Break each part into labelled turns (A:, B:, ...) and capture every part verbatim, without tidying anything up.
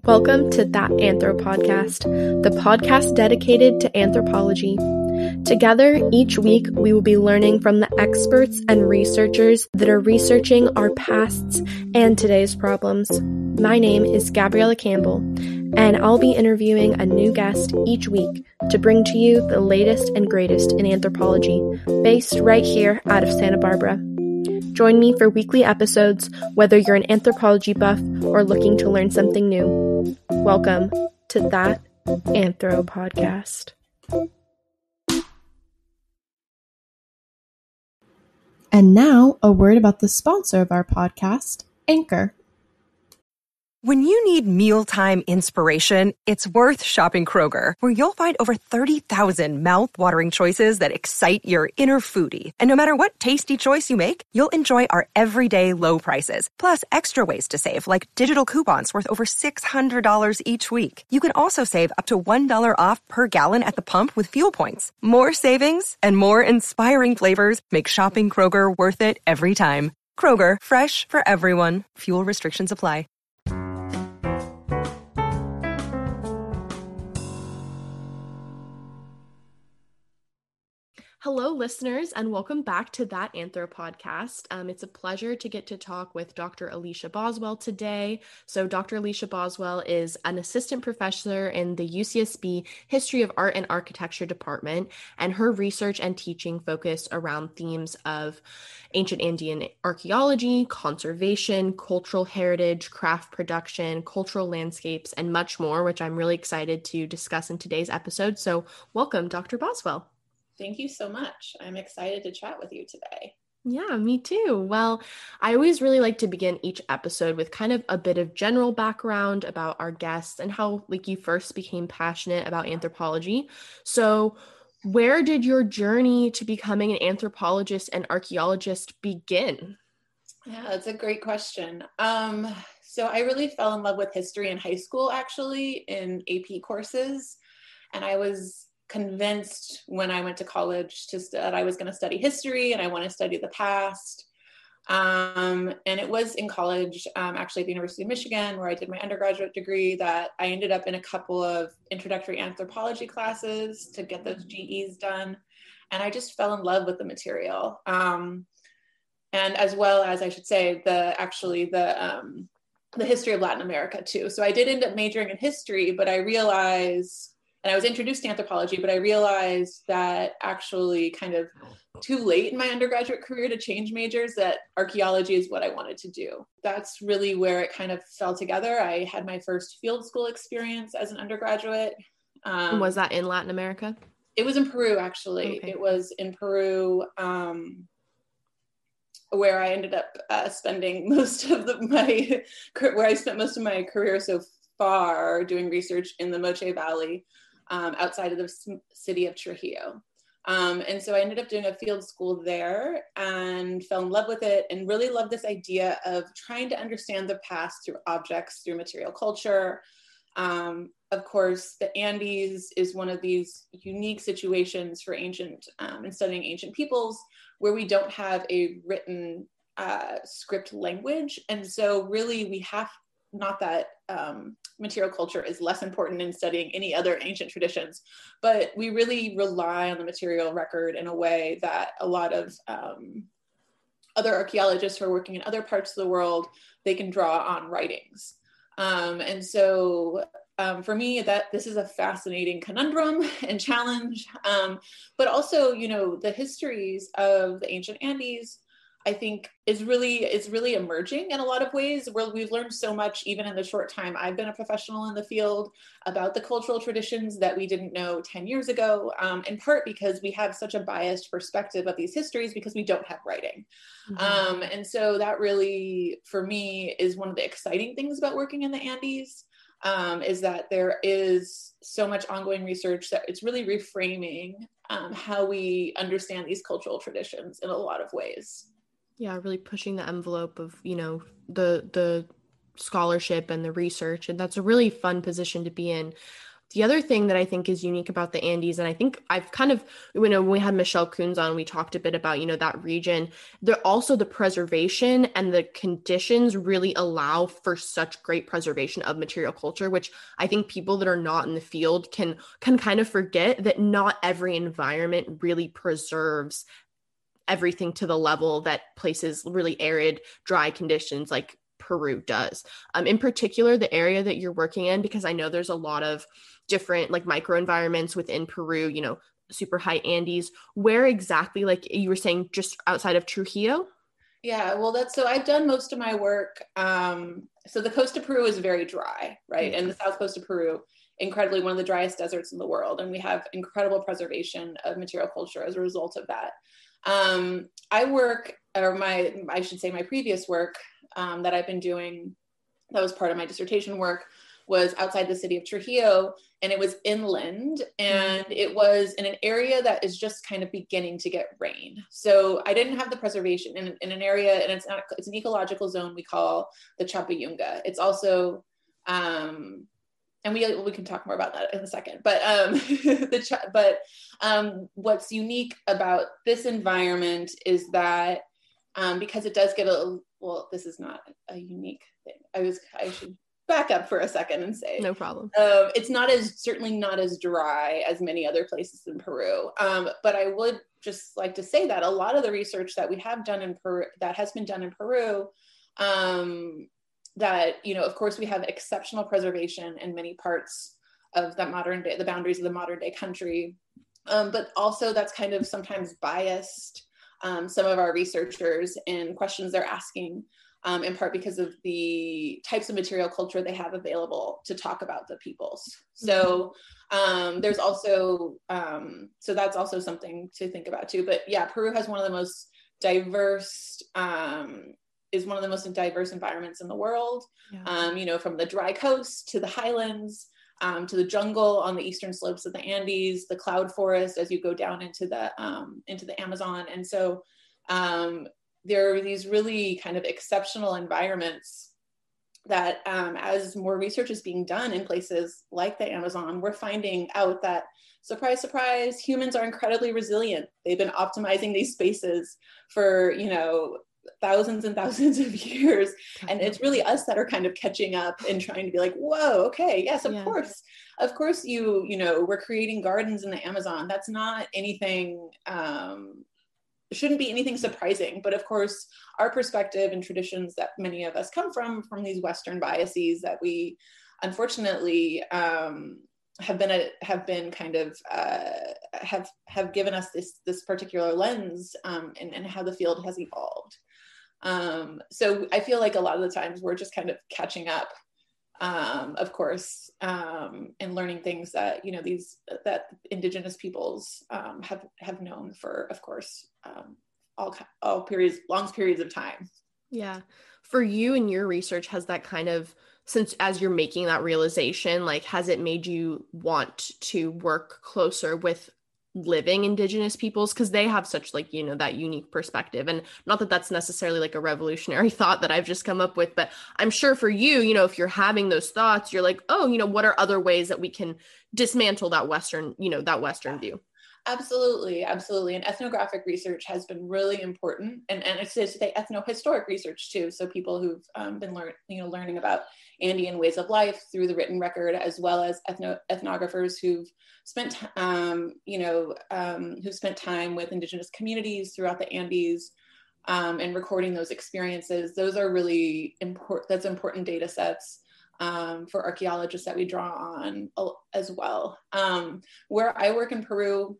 A: Welcome to That Anthro Podcast, the podcast dedicated to anthropology. Together, each week, we will be learning from the experts and researchers that are researching our pasts and today's problems. My name is Gabriella Campbell, and I'll be interviewing a new guest each week to bring to you the latest and greatest in anthropology, based right here out of Santa Barbara. Join me for weekly episodes, whether you're an anthropology buff or looking to learn something new. Welcome to That Anthro Podcast. And now, a word about the sponsor of our podcast, Anchor.
B: When you need mealtime inspiration, it's worth shopping Kroger, where you'll find over thirty thousand mouth-watering choices that excite your inner foodie. And no matter what tasty choice you make, you'll enjoy our everyday low prices, plus extra ways to save, like digital coupons worth over six hundred dollars each week. You can also save up to one dollar off per gallon at the pump with fuel points. More savings and more inspiring flavors make shopping Kroger worth it every time. Kroger, fresh for everyone. Fuel restrictions apply.
A: Hello, listeners, and welcome back to That Anthro Podcast. Um, it's a pleasure to get to talk with Doctor Alicia Boswell today. So Doctor Alicia Boswell is an assistant professor in the U C S B History of Art and Architecture Department, and her research and teaching focus around themes of ancient Andean archaeology, conservation, cultural heritage, craft production, cultural landscapes, and much more, which I'm really excited to discuss in today's episode. So welcome, Doctor Boswell.
C: Thank you so much. I'm excited to chat with you today.
A: Yeah, me too. Well, I always really like to begin each episode with kind of a bit of general background about our guests and how like you first became passionate about anthropology. So where did your journey to becoming an anthropologist and archaeologist begin?
C: Yeah, that's a great question. Um, so I really fell in love with history in high school, actually, in A P courses. And I was convinced when I went to college to st- that I was going to study history and I want to study the past. Um, and it was in college, um, actually at the University of Michigan, where I did my undergraduate degree, that I ended up in a couple of introductory anthropology classes to get those G Es done. And I just fell in love with the material. Um, and as well as, I should say, the actually the um, the history of Latin America too. So I did end up majoring in history, but I realized And I was introduced to anthropology, but I realized that actually kind of too late in my undergraduate career to change majors, that archaeology is what I wanted to do. That's really where it kind of fell together. I had my first field school experience as an undergraduate.
A: Um, was that in Latin America?
C: It was in Peru, actually. Okay. It was in Peru, um, where I ended up uh, spending most of the, my, where I spent most of my career so far doing research in the Moche Valley. Um, outside of the city of Trujillo. Um, and so I ended up doing a field school there and fell in love with it and really loved this idea of trying to understand the past through objects, through material culture. Um, of course, the Andes is one of these unique situations for ancient um, and studying ancient peoples where we don't have a written uh, script language. And so really we have not that um, material culture is less important in studying any other ancient traditions, but we really rely on the material record in a way that a lot of um, other archaeologists who are working in other parts of the world, they can draw on writings. Um, and so um, for me, that this is a fascinating conundrum and challenge, um, but also, you know, the histories of the ancient Andes, I think is really is really emerging in a lot of ways, where we've learned so much, even in the short time I've been a professional in the field, about the cultural traditions that we didn't know ten years ago, um, in part because we have such a biased perspective of these histories because we don't have writing. Mm-hmm. Um, and so that really, for me, is one of the exciting things about working in the Andes, um, is that there is so much ongoing research that it's really reframing um, how we understand these cultural traditions in a lot of ways.
A: Yeah, really pushing the envelope of, you know, the the scholarship and the research. And that's a really fun position to be in. The other thing that I think is unique about the Andes, and I think I've kind of, you know, when we had Michelle Coons on, we talked a bit about, you know, that region. There also the preservation and the conditions really allow for such great preservation of material culture, which I think people that are not in the field can can kind of forget that not every environment really preserves everything to the level that places really arid, dry conditions like Peru does. Um, in particular, the area that you're working in, because I know there's a lot of different like microenvironments within Peru, you know, super high Andes. Where exactly, like you were saying, just outside of Trujillo?
C: Yeah, well, that's so I've done most of my work. Um, so the coast of Peru is very dry, right? And the south coast of Peru, incredibly one of the driest deserts in the world. And we have incredible preservation of material culture as a result of that. Um, I work, or my, I should say my previous work um, that I've been doing, that was part of my dissertation work, was outside the city of Trujillo, and it was inland, and it was in an area that is just kind of beginning to get rain. So I didn't have the preservation in, in an area, and it's not, it's an ecological zone we call the Chapayunga. It's also, um, and we we can talk more about that in a second. But um, the but um, what's unique about this environment is that um, because it does get a well, this is not a unique thing. I was I should. back up for a second and say
A: no problem.
C: Um, it's not as certainly not as dry as many other places in Peru. Um, but I would just like to say that a lot of the research that we have done in Peru, that has been done in Peru, um, that, you know, of course we have exceptional preservation in many parts of the modern day, the boundaries of the modern day country. Um, but also that's kind of sometimes biased um, some of our researchers in questions they're asking. Um, in part because of the types of material culture they have available to talk about the peoples. So um, there's also, um, so that's also something to think about too. But yeah, Peru has one of the most diverse, um, is one of the most diverse environments in the world. Yeah. Um, you know, from the dry coast to the highlands, um, to the jungle on the eastern slopes of the Andes, the cloud forest as you go down into the, um, into the Amazon. And so, um, there are these really kind of exceptional environments that um, as more research is being done in places like the Amazon, we're finding out that, surprise, surprise, humans are incredibly resilient. They've been optimizing these spaces for, you know, thousands and thousands of years. And it's really us that are kind of catching up and trying to be like, whoa, okay, yes, of yeah. course. Of course, you, you know, we're creating gardens in the Amazon. That's not anything, um, shouldn't be anything surprising, but of course our perspective and traditions that many of us come from from these Western biases that we unfortunately um, have been a, have been kind of uh, have have given us this this particular lens um, and, and how the field has evolved. Um, so I feel like a lot of the times we're just kind of catching up, um, of course, um, and learning things that, you know, these, that indigenous peoples um, have, have known for, of course, um, all, all periods, long periods of time.
A: Yeah. For you and your research, has that kind of, since as you're making that realization, like, has it made you want to work closer with living indigenous peoples, because they have such, like, you know, that unique perspective? And not that that's necessarily like a revolutionary thought that I've just come up with, but I'm sure for you, you know, if you're having those thoughts, you're like, oh, you know, what are other ways that we can dismantle that Western, you know, that Western view?
C: Absolutely, absolutely. And ethnographic research has been really important, and and it's to say ethnohistoric research too. So people who've um, been learn, you know, learning about Andean ways of life through the written record, as well as ethno ethnographers who've spent, um, you know, um, who've spent time with indigenous communities throughout the Andes um, and recording those experiences. Those are really important. That's important data sets. Um, for archaeologists that we draw on as well. Um, where I work in Peru,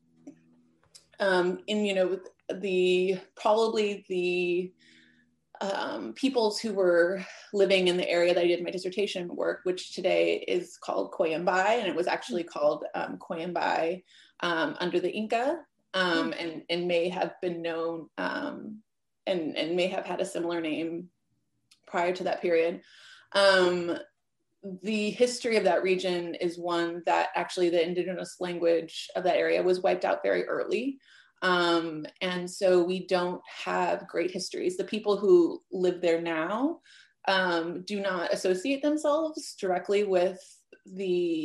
C: um, in, you know, the, probably the um, peoples who were living in the area that I did my dissertation work, which today is called Coyambay, and it was actually called um, Coyambay um, under the Inca, um, and, and may have been known, um, and, and may have had a similar name prior to that period. Um, the history of that region is one that actually the indigenous language of that area was wiped out very early. Um, and so we don't have great histories. The people who live there now um, do not associate themselves directly with the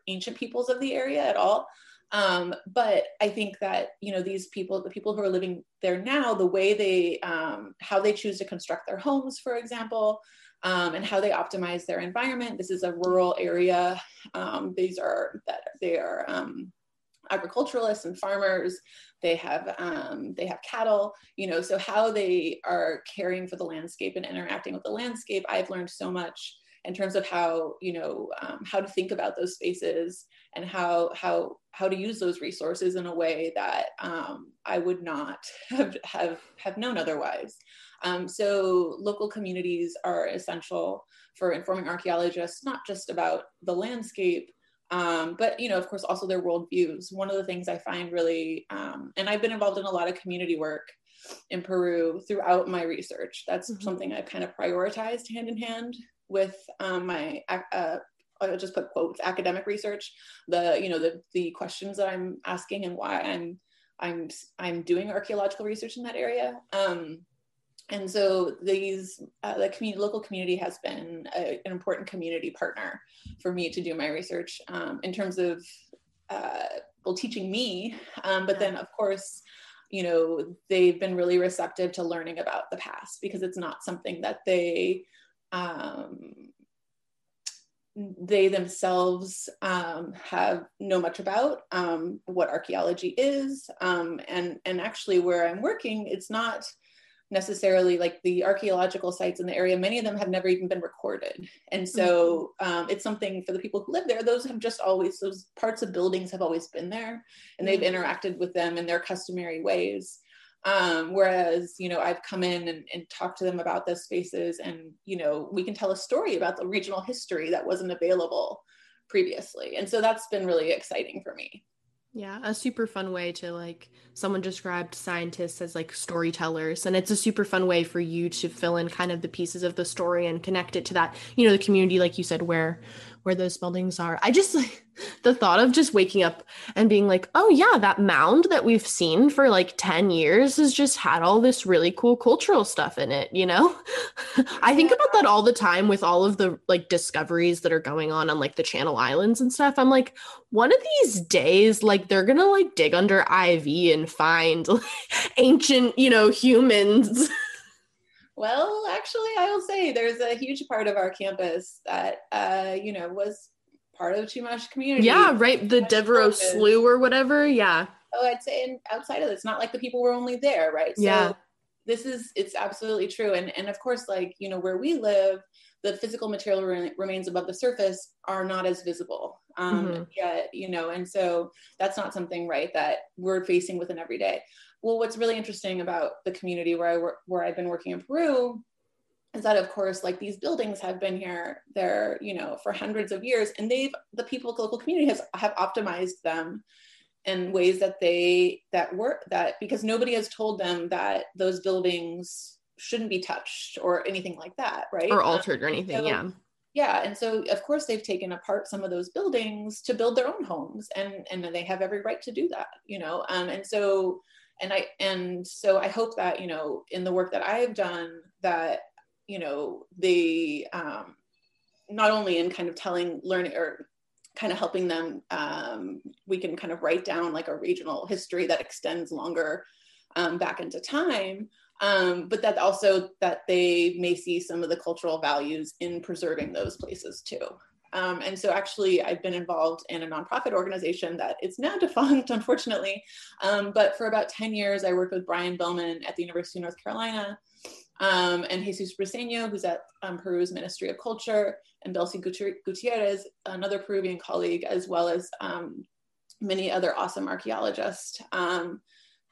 C: ancient peoples of the area at all. Um, but I think that, you know, these people, the people who are living there now, the way they, um, how they choose to construct their homes, for example, um, and how they optimize their environment. This is a rural area. Um, these are, that they are um, agriculturalists and farmers. They have, um, they have cattle, you know, so how they are caring for the landscape and interacting with the landscape, I've learned so much in terms of how, you know, um, how to think about those spaces and how, how, how to use those resources in a way that um, I would not have, have, have known otherwise. Um, so local communities are essential for informing archaeologists, not just about the landscape, um, but, you know, of course, also their worldviews. One of the things I find really, um, and I've been involved in a lot of community work in Peru throughout my research. That's mm-hmm. something I've kind of prioritized hand in hand with um, my, uh, I'll just put quotes, academic research, the, you know, the, the questions that I'm asking and why I'm, I'm, I'm doing archaeological research in that area. Um, and so these, uh, the community, local community has been a, an important community partner for me to do my research um, in terms of, uh, well, teaching me, um, but then of course, you know, they've been really receptive to learning about the past because it's not something that they, um, they themselves um, have know much about um, what archaeology is. Um, and, and actually where I'm working, it's not necessarily like the archaeological sites in the area. Many of them have never even been recorded. And so um, it's something for the people who live there, those have just always, those parts of buildings have always been there and they've interacted with them in their customary ways. Um, whereas, you know, I've come in and, and talked to them about those spaces and, you know, we can tell a story about the regional history that wasn't available previously. And so that's been really exciting for me.
A: Yeah, a super fun way to, like, someone described scientists as like storytellers, and it's a super fun way for you to fill in kind of the pieces of the story and connect it to that, you know, the community, like you said, where where those buildings are. I just like the thought of just waking up and being like, oh yeah, that mound that we've seen for like ten years has just had all this really cool cultural stuff in it, you know? I think about that all the time with all of the like discoveries that are going on on like the Channel Islands and stuff. I'm like, one of these days, like they're gonna like dig under I V and find like, ancient, you know, humans.
C: Well, actually, I will say there's a huge part of our campus that, uh, you know, was part of Chumash community.
A: Yeah, right. The Devereux Slough or whatever. Yeah.
C: Oh, I'd say in, outside of it, it's not like the people were only there, right?
A: Yeah.
C: So this is, it's absolutely true. And, and of course, like, you know, where we live, the physical material re- remains above the surface are not as visible um, mm-hmm. yet, you know, and so that's not something, right, that we're facing with an everyday. Well, what's really interesting about the community where I work, where I've been working in Peru, is that of course, like these buildings have been here, they're, you know, for hundreds of years, and they've, the people, the local community has have optimized them in ways that they, that work, that because nobody has told them that those buildings shouldn't be touched or anything like that, right?
A: Or altered um, or anything,
C: so,
A: yeah.
C: Yeah, and so of course they've taken apart some of those buildings to build their own homes, and and they have every right to do that, you know, um, and so, and I, and so I hope that, you know, in the work that I have done, that, you know, they, um, not only in kind of telling, learning, or kind of helping them, um, we can kind of write down like a regional history that extends longer um, back into time, um, but that also that they may see some of the cultural values in preserving those places too. Um, and so actually I've been involved in a nonprofit organization that it's now defunct, unfortunately. Um, but for about ten years, I worked with Brian Bowman at the University of North Carolina, um, and Jesus Briseño, who's at um, Peru's Ministry of Culture, and Belsi Gutierrez, another Peruvian colleague, as well as um, many other awesome archaeologists, um,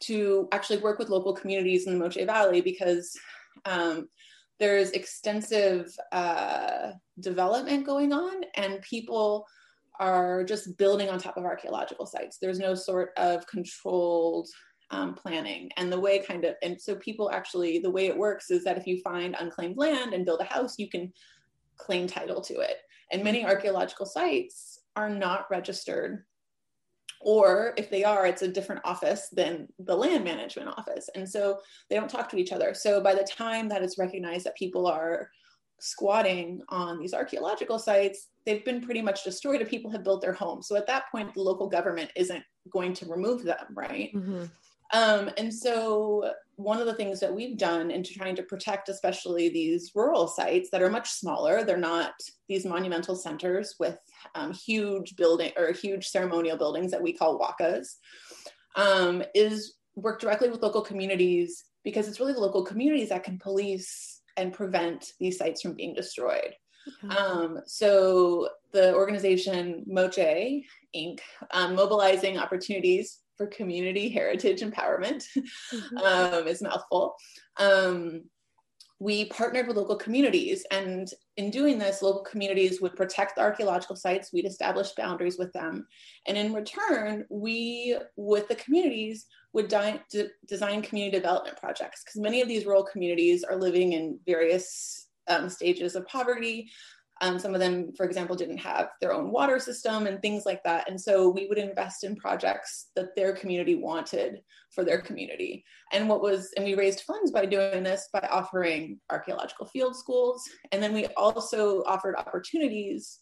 C: to actually work with local communities in the Moche Valley, because um, there's extensive uh, development going on, and people are just building on top of archaeological sites. There's no sort of controlled um, planning. And the way kind of, and so people actually, the way it works is that if you find unclaimed land and build a house, you can claim title to it. And many archaeological sites are not registered, or if they are, it's a different office than the land management office. And so they don't talk to each other. So by the time that it's recognized that people are squatting on these archaeological sites, they've been pretty much destroyed and people have built their homes. So at that point, the local government isn't going to remove them, right? Mm-hmm. Um, and so one of the things that we've done in trying to protect, especially these rural sites that are much smaller, they're not these monumental centers with um, huge building or huge ceremonial buildings that we call wakas, um, is work directly with local communities, because it's really the local communities that can police and prevent these sites from being destroyed. Okay. Um, so the organization Moche Incorporated, um, mobilizing opportunities for community heritage empowerment, mm-hmm. um, is a mouthful. Um, we partnered with local communities, and in doing this, local communities would protect the archaeological sites. We'd establish boundaries with them. And in return, we, with the communities, would di- d- design community development projects, because many of these rural communities are living in various um, stages of poverty. Um, some of them, for example, didn't have their own water system and things like that. And so we would invest in projects that their community wanted for their community. And what was, and we raised funds by doing this by offering archaeological field schools. And then we also offered opportunities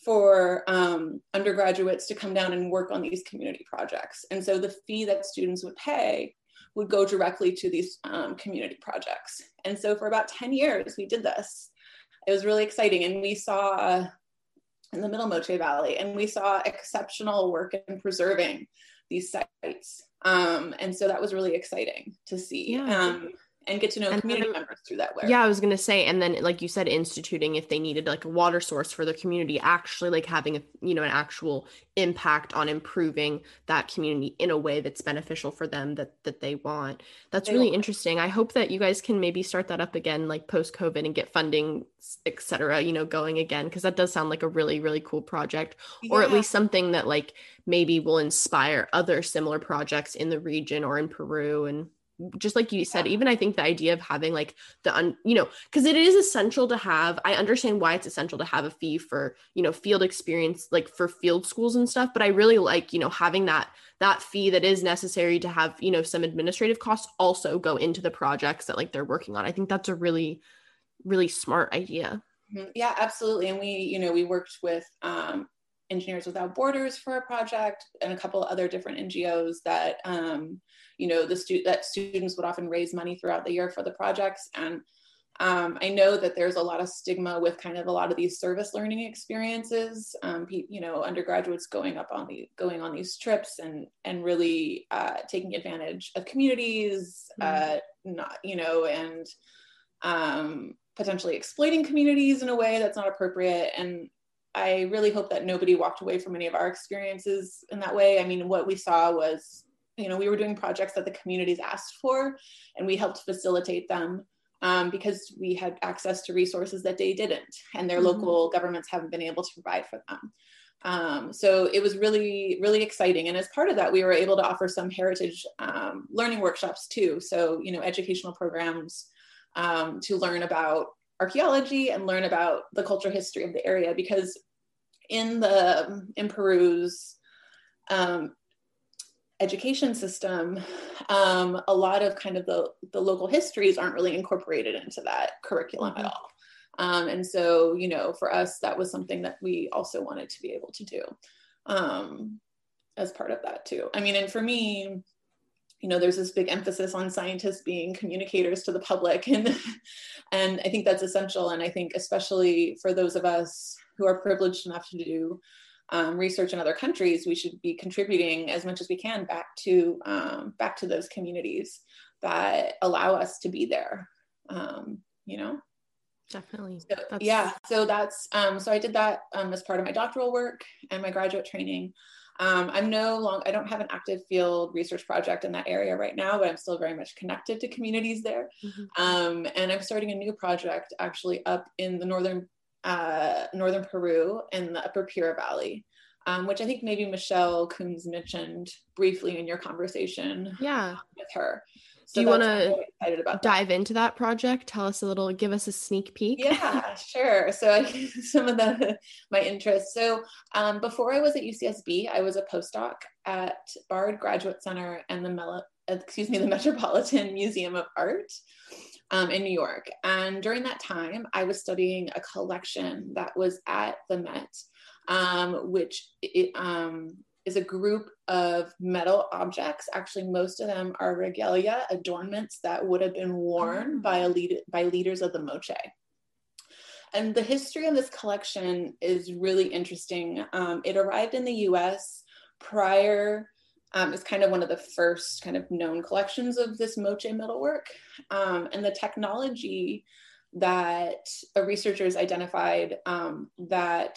C: for um, undergraduates to come down and work on these community projects. And so the fee that students would pay would go directly to these um, community projects. And so for about ten years, we did this. It was really exciting. And we saw uh, in the Middle Moche Valley, and we saw exceptional work in preserving these sites. Um, and so that was really exciting to see. Yeah. Um, and get to know and community then, members through that way.
D: Yeah, I was going to say, and then like you said, instituting, if they needed like a water source for their community, actually like having a, you know, an actual impact on improving that community in a way that's beneficial for them, that that they want. That's they really want. Interesting. I hope that you guys can maybe start that up again, like post-COVID, and get funding, et cetera, you know, going again, because that does sound like a really, really cool project, yeah. Or at least something that like maybe will inspire other similar projects in the region or in Peru. And just like you said, even I think the idea of having like the, un, you know, because it is essential to have, I understand why it's essential to have a fee for, you know, field experience, like for field schools and stuff. But I really like, you know, having that, that fee that is necessary to have, you know, some administrative costs also go into the projects that like they're working on. I think that's a really, really smart idea.
C: Yeah, absolutely. And we, you know, we worked with um, Engineers Without Borders for a project, and a couple other different N G Os that, um, you know, the stu- that students would often raise money throughout the year for the projects. And um, I know that there's a lot of stigma with kind of a lot of these service learning experiences, um, pe- you know, undergraduates going up on the, going on these trips and, and really uh, taking advantage of communities, mm-hmm. uh, not, you know, and um, potentially exploiting communities in a way that's not appropriate. And I really hope that nobody walked away from any of our experiences in that way. I mean, what we saw was, you know, we were doing projects that the communities asked for, and we helped facilitate them um, because we had access to resources that they didn't, and their mm-hmm. local governments haven't been able to provide for them. Um, so it was really, really exciting. And as part of that, we were able to offer some heritage um, learning workshops too. So, you know, educational programs um, to learn about archaeology and learn about the cultural history of the area, because in the, in Peru's um, education system, um, a lot of kind of the, the local histories aren't really incorporated into that curriculum mm-hmm. at all. Um, and so, you know, for us, that was something that we also wanted to be able to do um, as part of that too. I mean, and for me, you know, there's this big emphasis on scientists being communicators to the public, and and I think that's essential. And I think especially for those of us who are privileged enough to do um, research in other countries, we should be contributing as much as we can back to um, back to those communities that allow us to be there. Um, you know,
D: definitely.
C: So, yeah. So that's um, so I did that um, as part of my doctoral work and my graduate training. Um, I'm no longer, I don't have an active field research project in that area right now, but I'm still very much connected to communities there. Mm-hmm. Um, and I'm starting a new project actually up in the northern, uh, northern Peru in the Upper Pura Valley, um, which I think maybe Michelle Coons mentioned briefly in your conversation
D: yeah.
C: with her. So
D: do you want to dive that. into that project? Tell us a little, give us a sneak peek.
C: Yeah, sure. So I, some of the, my interests. So um, before I was at U C S B, I was a postdoc at Bard Graduate Center and the, Mel- excuse me, the Metropolitan Museum of Art. um, in New York. And during that time, I was studying a collection that was at the Met, um, which it, um, is a group of metal objects. Actually, most of them are regalia, adornments that would have been worn by, a lead, by leaders of the Moche. And the history of this collection is really interesting. Um, it arrived in the U S prior, um, it's kind of one of the first kind of known collections of this Moche metalwork. Um, and the technology that uh, researchers identified um, that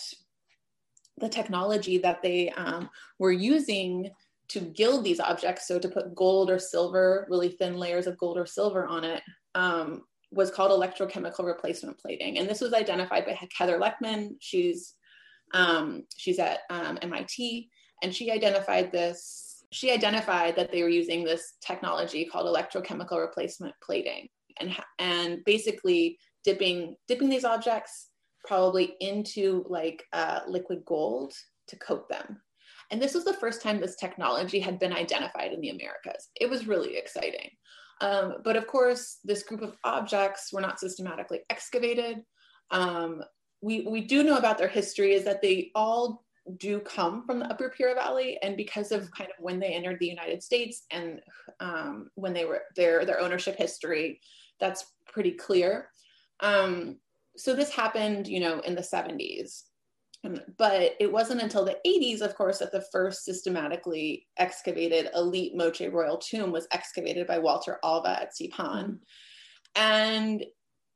C: the technology that they um, were using to gild these objects, so to put gold or silver, really thin layers of gold or silver on it, um, was called electrochemical replacement plating. And this was identified by Heather Leckman. She's, um, she's at um, M I T, and she identified this, she identified that they were using this technology called electrochemical replacement plating, and, and basically dipping, dipping these objects probably into like uh, liquid gold to coat them. And this was the first time this technology had been identified in the Americas. It was really exciting. Um, but of course, this group of objects were not systematically excavated. Um, we, we do know about their history is that they all do come from the Upper Pura Valley, and because of kind of when they entered the United States and um, when they were their, their ownership history, that's pretty clear. Um, so this happened, you know, in the seventies. But it wasn't until the eighties, of course, that the first systematically excavated elite Moche royal tomb was excavated by Walter Alva at Zipan. Mm-hmm. And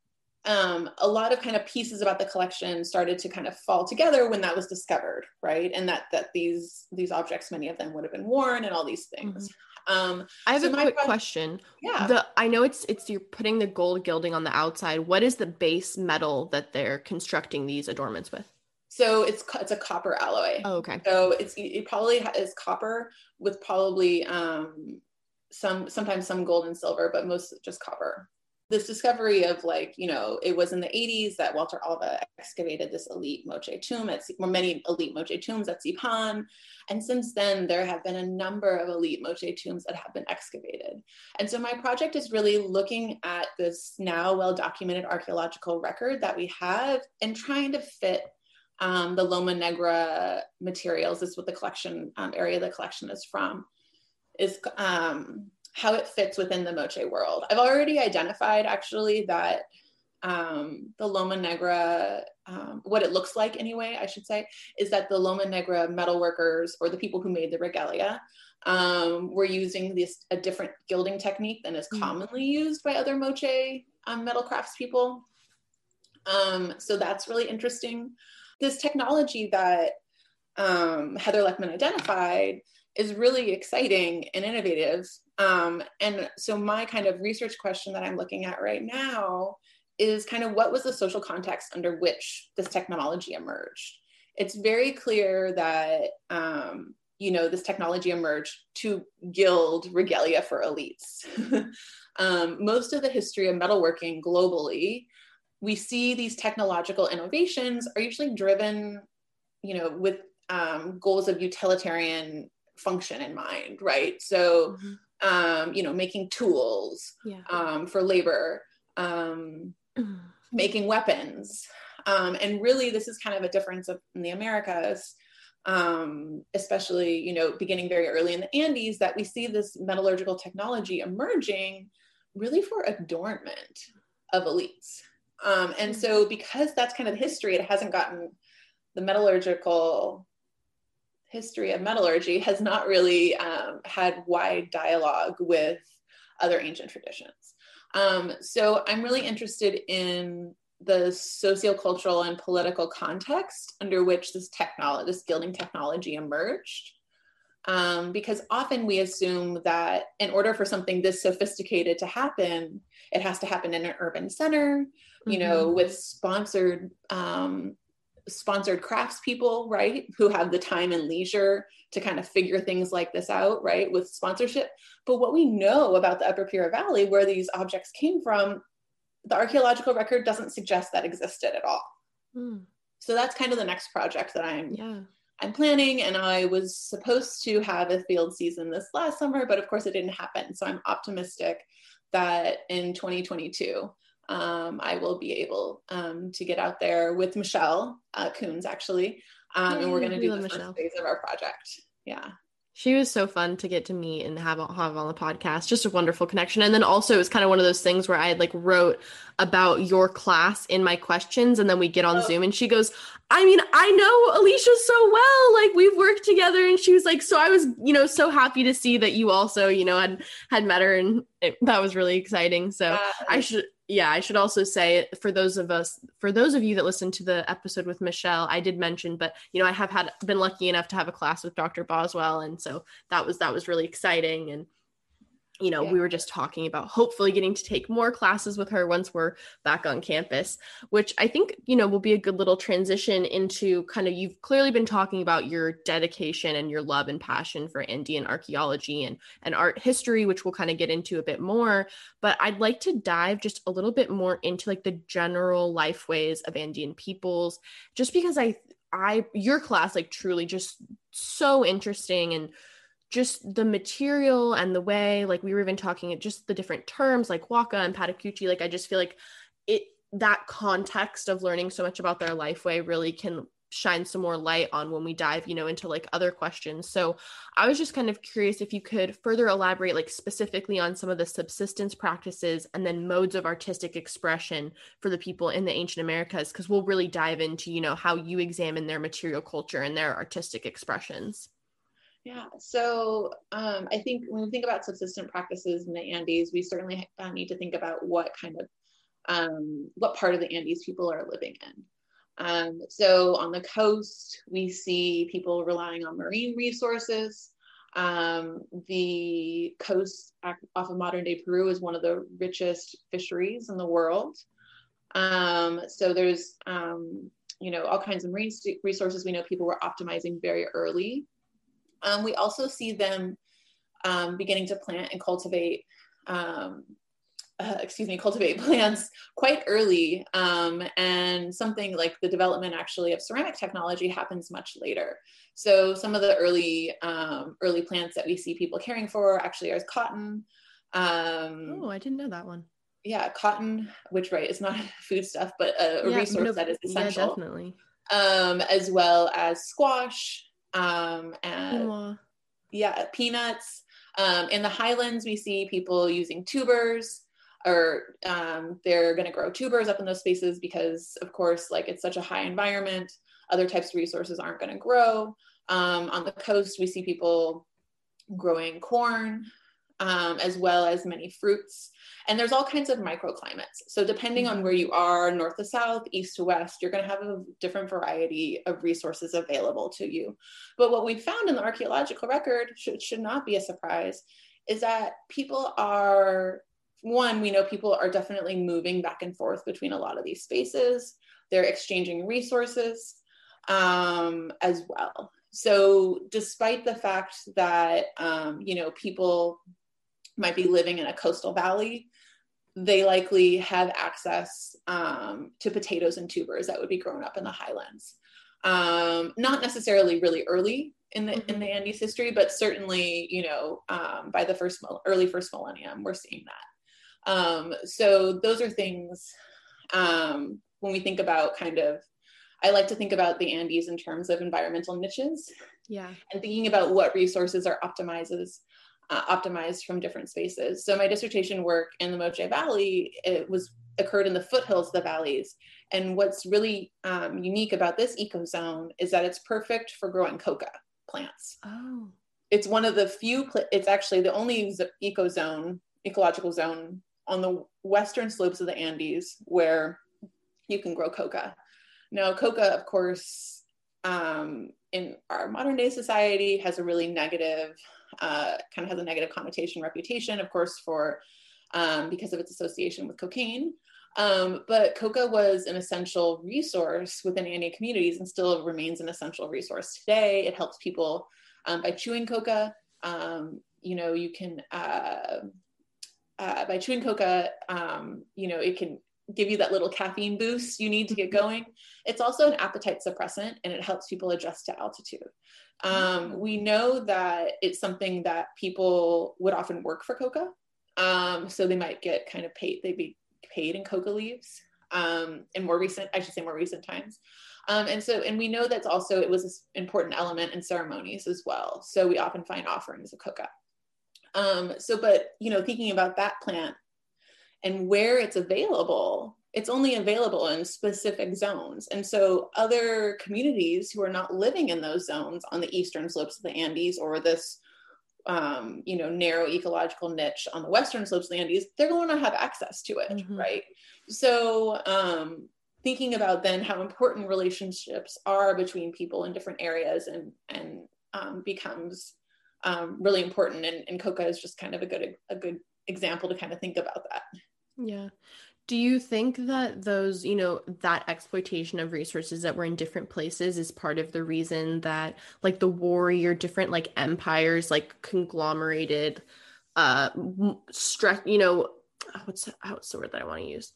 C: um, a lot of kind of pieces about the collection started to kind of fall together when that was discovered, right? And that that these these objects, many of them would have been worn and all these things. Mm-hmm. Um,
D: I have
C: so
D: a quick
C: question,
D: question.
C: Yeah.
D: The I know it's it's you're putting the gold gilding on the outside. What is the base metal that they're constructing these adornments with?
C: So it's it's a copper alloy.
D: Oh, okay.
C: So it's it probably is copper with probably um, some sometimes some gold and silver, but most just copper. This discovery of like, you know, it was in the eighties that Walter Alva excavated this elite Moche tomb at well, many elite Moche tombs at Zipan. And since then, there have been a number of elite Moche tombs that have been excavated. And so my project is really looking at this now well-documented archaeological record that we have and trying to fit Um, the Loma Negra materials, is what the collection um, area of the collection is from, is um, how it fits within the Moche world. I've already identified actually that um, the Loma Negra, um, what it looks like anyway, I should say, is that the Loma Negra metalworkers, or the people who made the regalia, um, were using this a different gilding technique than is commonly used by other Moche um, metal craftspeople. Um, so that's really interesting. This technology that um, Heather Leckman identified is really exciting and innovative. Um, and so my kind of research question that I'm looking at right now is kind of what was the social context under which this technology emerged? It's very clear that, um, you know, this technology emerged to gild regalia for elites. um, most of the history of metalworking globally, we see these technological innovations are usually driven, you know, with um, goals of utilitarian function in mind, right? So, mm-hmm. um, you know, making tools yeah. um, for labor, um, mm-hmm. making weapons. Um, and really, this is kind of a difference of, in the Americas, um, especially, you know, beginning very early in the Andes, that we see this metallurgical technology emerging really for adornment of elites. Um, and so because that's kind of the history, it hasn't gotten, the metallurgical history of metallurgy has not really um, had wide dialogue with other ancient traditions. Um, so I'm really interested in the sociocultural and political context under which this technology, this gilding technology emerged. Um, because often we assume that in order for something this sophisticated to happen, it has to happen in an urban center, you mm-hmm. know, with sponsored, um, sponsored craftspeople, right? Who have the time and leisure to kind of figure things like this out, right? With sponsorship. But what we know about the Upper Pura Valley, where these objects came from, the archaeological record doesn't suggest that existed at all. Mm. So that's kind of the next project that I'm yeah. I'm planning, and I was supposed to have a field season this last summer, but of course it didn't happen. So I'm optimistic that in twenty twenty-two, um, I will be able um, to get out there with Michelle uh, Coons, actually. Um, Yay, and we're going to do the Michelle. First phase of our project. Yeah.
D: She was so fun to get to meet and have, have on the podcast. Just a wonderful connection. And then also it was kind of one of those things where I had like wrote about your class in my questions, and then we get on oh. Zoom and she goes, I mean, I know Alicia so well, like we've worked together. And she was like, so I was, you know, so happy to see that you also, you know, had, had met her, and it, that was really exciting. So uh, I should, yeah, I should also say, for those of us, for those of you that listened to the episode with Michelle, I did mention, but you know, I have had been lucky enough to have a class with Doctor Boswell. And so that was, that was really exciting. And, you know, yeah. we were just talking about hopefully getting to take more classes with her once we're back on campus, which I think, you know, will be a good little transition into kind of, you've clearly been talking about your dedication and your love and passion for Andean archaeology and, and art history, which we'll kind of get into a bit more. But I'd like to dive just a little bit more into like the general life ways of Andean peoples, just because I, I, your class, like truly just so interesting, and just the material and the way, like we were even talking at just the different terms like Waka and Patakuchi, like I just feel like it, that context of learning so much about their life way really can shine some more light on when we dive, you know, into like other questions. So I was just kind of curious if you could further elaborate like specifically on some of the subsistence practices and then modes of artistic expression for the people in the ancient Americas, because we'll really dive into, you know, how you examine their material culture and their artistic expressions.
C: Yeah, so um, I think when we think about subsistent practices in the Andes, we certainly uh, need to think about what kind of, um, what part of the Andes people are living in. Um, so on the coast, we see people relying on marine resources. Um, the coast off of modern day Peru is one of the richest fisheries in the world. Um, so there's, um, you know, all kinds of marine resources. We know people were optimizing very early. Um, we also see them um, beginning to plant and cultivate, um, uh, excuse me, cultivate plants quite early. Um, and something like the development actually of ceramic technology happens much later. So some of the early, um, early plants that we see people caring for actually are cotton. Um,
D: oh, I didn't know that one.
C: Yeah, cotton, which, right, is not food stuff, but a, a yeah, resource no, that is essential.
D: Yeah, definitely.
C: Um, as well as squash. Um, and Quinoa. yeah, peanuts. Um, in the highlands, we see people using tubers, or um, they're going to grow tubers up in those spaces because, of course, like it's such a high environment, other types of resources aren't going to grow. Um, on the coast, we see people growing corn, um, as well as many fruits. And there's all kinds of microclimates. So depending on where you are, north to south, east to west, you're going to have a different variety of resources available to you. But what we found in the archaeological record, should, should not be a surprise, is that people are, one, we know people are definitely moving back and forth between a lot of these spaces. They're exchanging resources um, as well. So despite the fact that, um, you know, people might be living in a coastal valley, they likely have access um, to potatoes and tubers that would be grown up in the highlands. Um, not necessarily really early in the mm-hmm. in the Andes history, but certainly, you know, um, by the first early first millennium, we're seeing that. Um, so those are things um, when we think about kind of, I like to think about the Andes in terms of environmental niches.
D: Yeah.
C: And thinking about what resources are optimizes Uh, optimized from different spaces. So my dissertation work in the Moche Valley, it was occurred in the foothills of the valleys. And what's really um, unique about this ecozone is that it's perfect for growing coca plants.
D: Oh.
C: It's one of the few, pl- it's actually the only ecozone, ecological zone on the western slopes of the Andes where you can grow coca. Now, coca, of course, um, in our modern day society has a really negative Uh, kind of has a negative connotation, reputation, of course, for um, because of its association with cocaine. Um, but coca was an essential resource within Andean communities and still remains an essential resource today. It helps people um, by chewing coca. Um, you know, you can, uh, uh, by chewing coca, um, you know, it can give you that little caffeine boost you need to get going. It's also an appetite suppressant, and it helps people adjust to altitude. Um, we know that it's something that people would often work for coca. Um, so they might get kind of paid, they'd be paid in coca leaves um, in more recent, I should say more recent times. Um, and so, and we know that's also, it was an important element in ceremonies as well. So we often find offerings of coca. Um, so, but, you know, thinking about that plant and where it's available, it's only available in specific zones. And so other communities who are not living in those zones on the eastern slopes of the Andes or this, um, you know, narrow ecological niche on the western slopes of the Andes, they're going to have access to it, mm-hmm. right? So, um, thinking about then how important relationships are between people in different areas and, and um, becomes um, really important. And, and coca is just kind of a good, a good example to kind of think about that.
D: Yeah. Do you think that those, you know, that exploitation of resources that were in different places is part of the reason that like the warrior different like empires, like conglomerated, uh, stress, you know, what's, what's the word that I want to use?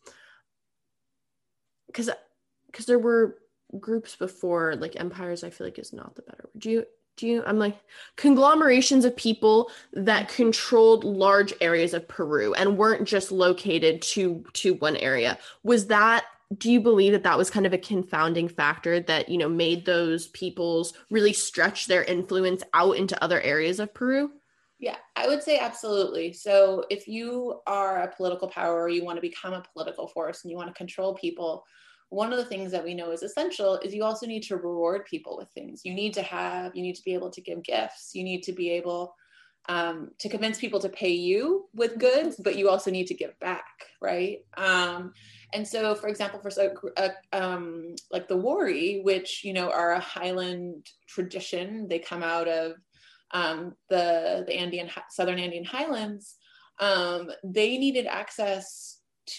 D: Because because there were groups before, like empires, I feel like is not the better word. Do you, do you, I'm like, conglomerations of people that controlled large areas of Peru and weren't just located to, to one area. Was that, do you believe that that was kind of a confounding factor that, you know, made those peoples really stretch their influence out into other areas of Peru?
C: Yeah, I would say absolutely. So if you are a political power or you want to become a political force and you want to control people, one of the things that we know is essential is you also need to reward people with things. You need to have, you need to be able to give gifts. You need to be able um, to convince people to pay you with goods, but you also need to give back, right? Um, and so, for example, for so, uh, um, like the Wari, which, you know, are a highland tradition, they come out of um, the, the Andean, Southern Andean highlands, um, they needed access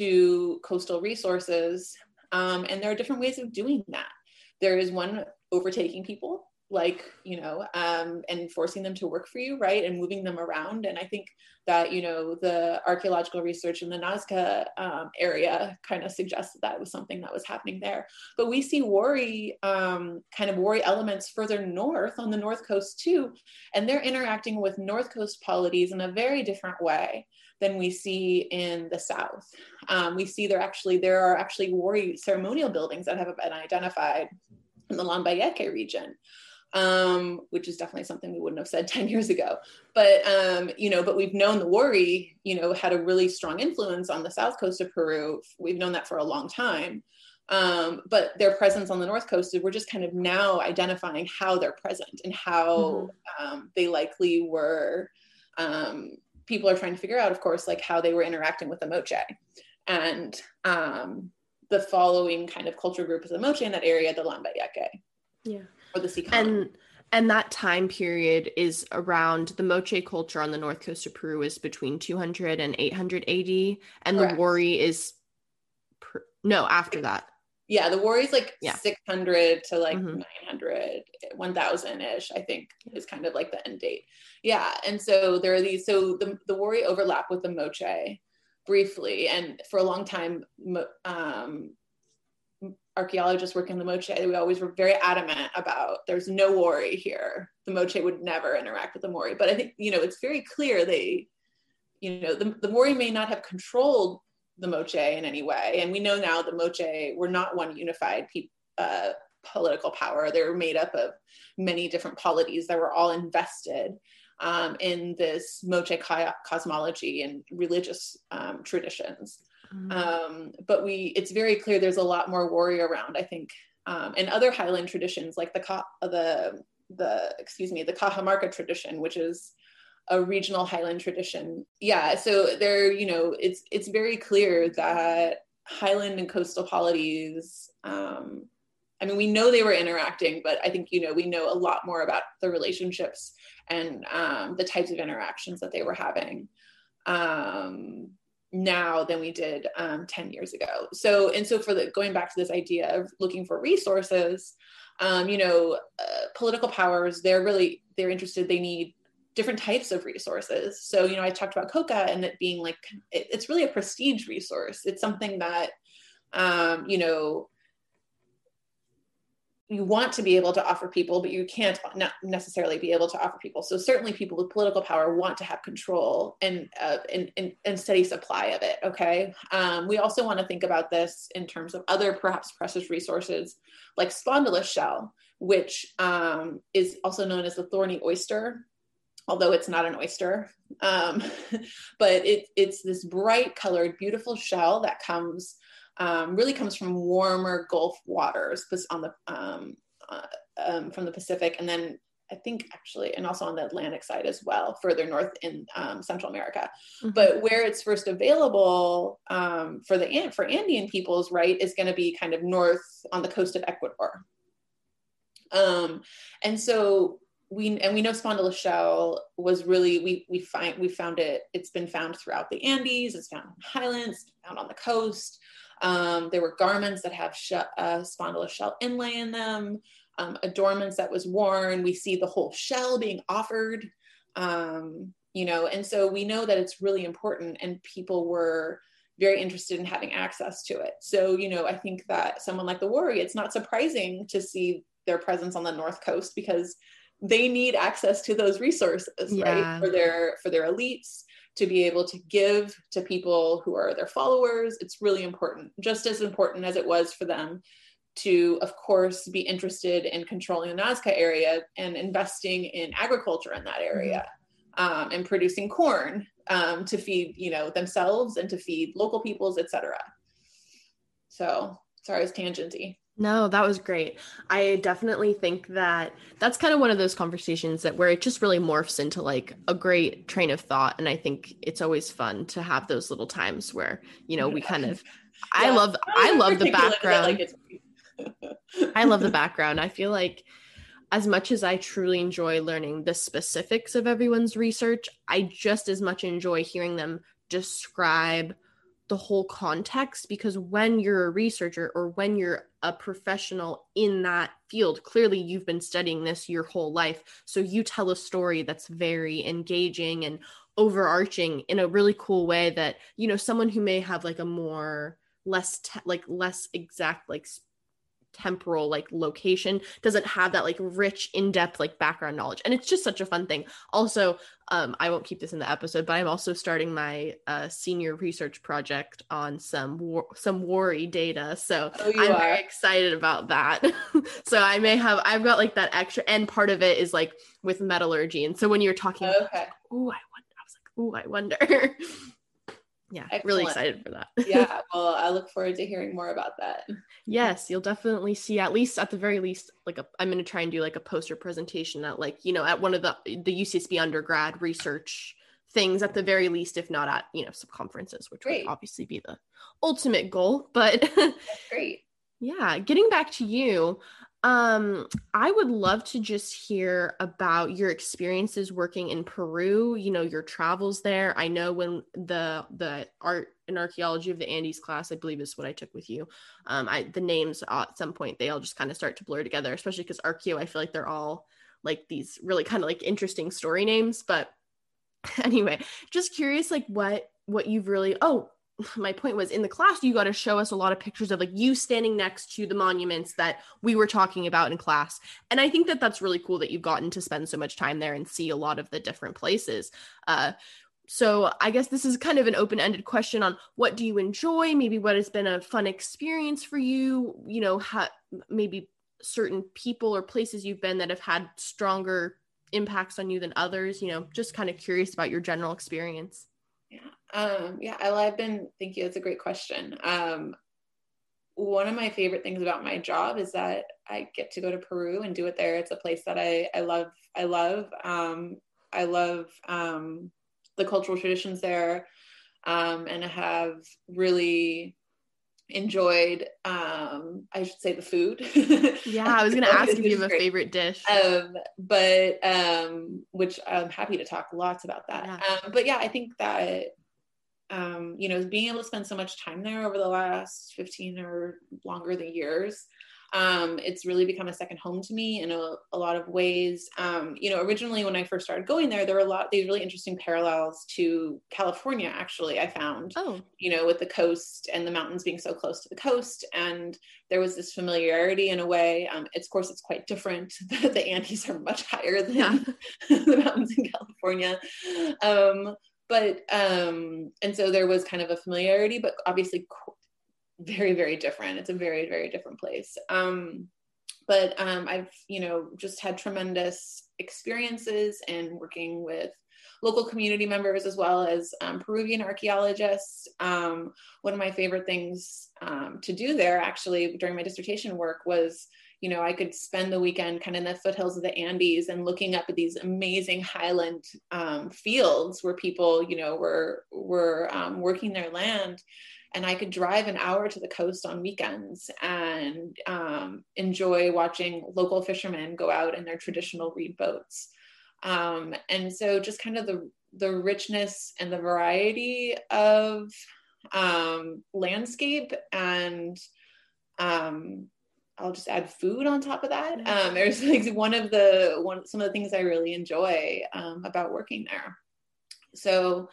C: to coastal resources. Um, and there are different ways of doing that. There is one, overtaking people, like, you know, um, and forcing them to work for you, right? And moving them around. And I think that, you know, the archaeological research in the Nazca um, area kind of suggests that that was something that was happening there. But we see Wari, um, kind of Wari elements further north on the North Coast too. And they're interacting with North Coast polities in a very different way than we see in the South. Um, we see there actually, there are actually Wari ceremonial buildings that have been identified in the Lambayeque region, um, which is definitely something we wouldn't have said ten years ago. But, um, you know, but we've known the Wari, you know, had a really strong influence on the South Coast of Peru. We've known that for a long time. Um, but their presence on the North Coast, we're just kind of now identifying how they're present and how mm-hmm. um, they likely were, um, people are trying to figure out, of course, like how they were interacting with the Moche. And um, the following kind of culture group is the Moche in that area, the Lambayeque.
D: Yeah.
C: Or the Sican.
D: And and that time period is around, the Moche culture on the North Coast of Peru is between two hundred and eight hundred A D. And Correct. The Wari is, per, no, after that.
C: Yeah, the Wari is like
D: yeah.
C: six hundred to like
D: mm-hmm.
C: nine hundred, one thousand-ish, I think, is kind of like the end date. Yeah, and so there are these, so the, the Wari overlap with the Moche briefly, and for a long time, um, archaeologists working the Moche, we always were very adamant about there's no Wari here. The Moche would never interact with the Wari. But I think, you know, it's very clear they, you know, the, the Wari may not have controlled the Moche in any way. And we know now the Moche were not one unified pe- uh, political power. They were made up of many different polities that were all invested um, in this Moche co- cosmology and religious um, traditions. Mm-hmm. Um, but we, it's very clear there's a lot more Wari around, I think, um, and other Highland traditions like the, Ka- the, the, excuse me, the Cajamarca tradition, which is a regional Highland tradition. Yeah, so there, you know, it's it's very clear that Highland and coastal polities, um, I mean, we know they were interacting, but I think, you know, we know a lot more about the relationships and um, the types of interactions that they were having um, now than we did um, ten years ago. So, and so for the, going back to this idea of looking for resources, um, you know, uh, political powers, they're really, they're interested, they need different types of resources. So, you know, I talked about coca and it being like, it, it's really a prestige resource. It's something that, um, you know, you want to be able to offer people, but you can't not necessarily be able to offer people. So certainly people with political power want to have control and, uh, and, and, and steady supply of it. Okay. Um, we also want to think about this in terms of other perhaps precious resources like spondylus shell, which um, is also known as the thorny oyster, although it's not an oyster. Um, but it, it's this bright colored, beautiful shell that comes Um, really comes from warmer Gulf waters on the um, uh, um, from the Pacific, and then I think actually, and also on the Atlantic side as well, further north in um, Central America. Mm-hmm. But where it's first available um, for the for Andean peoples, right, is going to be kind of north on the coast of Ecuador. Um, and so we and we know spondylus shell was really we we find we found it. It's been found throughout the Andes. It's found in the highlands, found on the coast. Um, there were garments that have sh- uh, spondylus shell inlay in them, um, adornments that was worn. We see the whole shell being offered, um, you know, and so we know that it's really important, and people were very interested in having access to it. So, you know, I think that someone like the Wari, it's not surprising to see their presence on the North Coast because they need access to those resources, yeah. right? For their, for their elites, to be able to give to people who are their followers. It's really important, just as important as it was for them to, of course, be interested in controlling the Nazca area and investing in agriculture in that area, mm-hmm. um, and producing corn um, to feed, you know, themselves and to feed local peoples, et cetera. So, sorry, it's tangenty.
D: No, that was great. I definitely think that that's kind of one of those conversations that where it just really morphs into like a great train of thought. And I think it's always fun to have those little times where, you know, we kind of, yeah, I love, I love the background. Like I love the background. I feel like as much as I truly enjoy learning the specifics of everyone's research, I just as much enjoy hearing them describe the whole context, because when you're a researcher or when you're a professional in that field, clearly you've been studying this your whole life. So you tell a story that's very engaging and overarching in a really cool way that, you know, someone who may have like a more less te- like less exact like temporal like location doesn't have that like rich in-depth like background knowledge. And it's just such a fun thing. Also, um I won't keep this in the episode, but I'm also starting my uh senior research project on some war- some Wari data, so oh, I'm are. very excited about that. So I may have I've got like that extra, and part of it is like with metallurgy, and so when you're talking
C: okay.
D: about, oh I wonder I was like oh I wonder Yeah, excellent. Really excited for that.
C: Yeah, well, I look forward to hearing more about that.
D: Yes, you'll definitely see, at least at the very least, like a, I'm going to try and do like a poster presentation at like, you know, at one of the the U C S B undergrad research things at the very least, if not at, you know, some conferences, which great. Would obviously be the ultimate goal. But
C: that's great.
D: Yeah, getting back to you, um, I would love to just hear about your experiences working in Peru, you know, your travels there. I know when the the art and archaeology of the Andes class, I believe is what I took with you. Um, I the names at some point, they all just kind of start to blur together, especially because archeo, I feel like they're all like these really kind of like interesting story names. But anyway, just curious, like what what you've really, oh, my point was in the class, you got to show us a lot of pictures of like you standing next to the monuments that we were talking about in class. And I think that that's really cool that you've gotten to spend so much time there and see a lot of the different places. Uh, so I guess this is kind of an open-ended question on what do you enjoy? Maybe what has been a fun experience for you? You know, ha- maybe certain people or places you've been that have had stronger impacts on you than others, you know, just kind of curious about your general experience.
C: Yeah. Um, yeah, I, I've been, thank you. That's a great question. Um, one of my favorite things about my job is that I get to go to Peru and do it there. It's a place that I, I love. I love, um, I love, um, the cultural traditions there. Um, and I have really enjoyed, um, I should say the food.
D: Yeah. I was going to ask if you have a great. favorite dish.
C: Um, but, um, which I'm happy to talk lots about that. Yeah. Um, but yeah, I think that, um, you know, being able to spend so much time there over the last fifteen or longer than years, Um, it's really become a second home to me in a, a lot of ways. Um, you know, originally when I first started going there, there were a lot of these really interesting parallels to California, actually, I found,
D: oh.
C: you know, with the coast and the mountains being so close to the coast. And there was this familiarity in a way. Um, it's, of course, it's quite different. The, the Andes are much higher than
D: yeah.
C: the mountains in California. Um, but, um, and so there was kind of a familiarity, but obviously very, very different. It's a very, very different place. Um, but um, I've, you know, just had tremendous experiences in working with local community members as well as um, Peruvian archaeologists. Um, one of my favorite things um, to do there actually during my dissertation work was, you know, I could spend the weekend kind of in the foothills of the Andes and looking up at these amazing highland um, fields where people, you know, were, were um, working their land. And I could drive an hour to the coast on weekends and um, enjoy watching local fishermen go out in their traditional reed boats. Um, and so just kind of the, the richness and the variety of um, landscape, and um, I'll just add food on top of that. Um, there's like one of the, one, some of the things I really enjoy um, about working there. So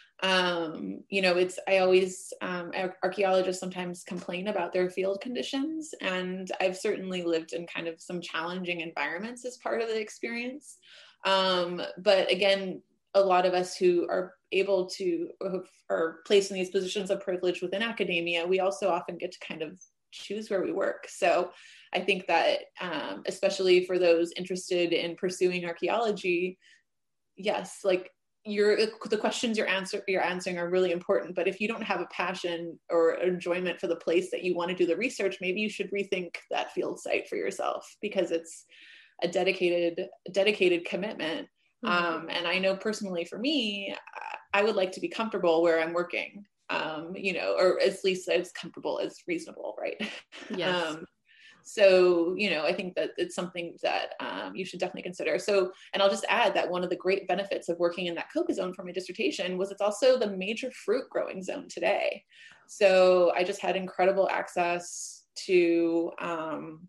C: Um, you know, it's, I always, um, archaeologists sometimes complain about their field conditions, and I've certainly lived in kind of some challenging environments as part of the experience. Um, but again, a lot of us who are able to, who are placed in these positions of privilege within academia, we also often get to kind of choose where we work. So I think that, um, especially for those interested in pursuing archaeology, yes, like, Your the questions you're answer you're answering are really important, but if you don't have a passion or enjoyment for the place that you want to do the research, maybe you should rethink that field site for yourself, because it's a dedicated dedicated commitment. Mm-hmm. Um, and I know personally for me, I would like to be comfortable where I'm working, um, you know, or at least as comfortable as reasonable, right?
D: Yes.
C: Um, So, you know, I think that it's something that um, you should definitely consider. So, and I'll just add that one of the great benefits of working in that coca zone for my dissertation was it's also the major fruit growing zone today. So I just had incredible access to, um,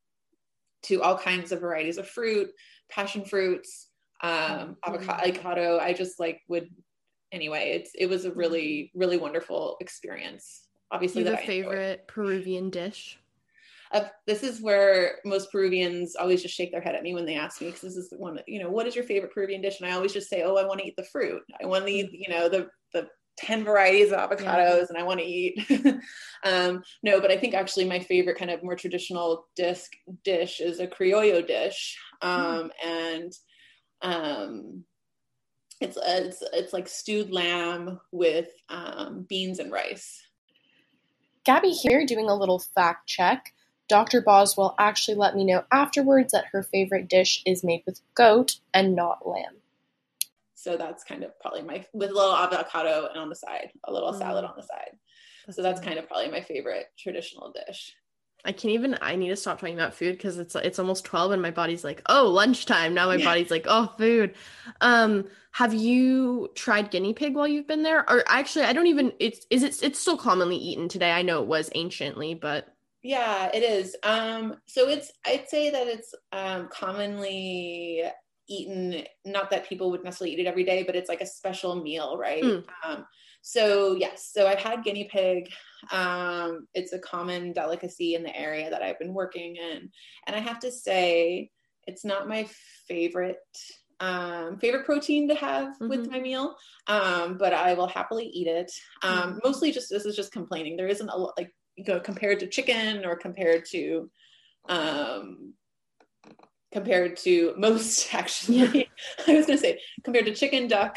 C: to all kinds of varieties of fruit, passion fruits, um, avocado, avocado. I just like would, anyway, it's, it was a really, really wonderful experience. Obviously,
D: do you
C: that
D: have a favorite Peruvian dish?
C: Uh, this is where most Peruvians always just shake their head at me when they ask me, because this is the one that, you know, what is your favorite Peruvian dish? And I always just say, oh, I want to eat the fruit. I want to eat, you know, the, the ten varieties of avocados, yeah. and I want to eat. um, no, but I think actually my favorite kind of more traditional disc dish is a criollo dish. Um, mm. And um, it's, it's, it's like stewed lamb with um, beans and rice.
A: Gabby here doing a little fact check. Doctor Boswell actually let me know afterwards that her favorite dish is made with goat and not lamb.
C: So that's kind of probably my, with a little avocado and on the side, a little mm. salad on the side. That's so that's kind of probably my favorite traditional dish.
D: I can't even, I need to stop talking about food because it's it's almost twelve and my body's like, oh, lunchtime. Now my yeah. body's like, oh, food. Um, have you tried guinea pig while you've been there? Or actually, I don't even, it's, is it, it's still commonly eaten today. I know it was anciently, but.
C: Yeah, it is. Um, so it's, I'd say that it's um, commonly eaten, not that people would necessarily eat it every day, but it's like a special meal, right? Mm. Um, so yes, so I've had guinea pig. Um, it's a common delicacy in the area that I've been working in. And I have to say, it's not my favorite Um, favorite protein to have mm-hmm. with my meal, um, but I will happily eat it. Um, mm-hmm. Mostly just, this is just complaining. There isn't a lot, like, you know, compared to chicken or compared to, um, compared to most, actually, yeah. I was going to say, compared to chicken, duck,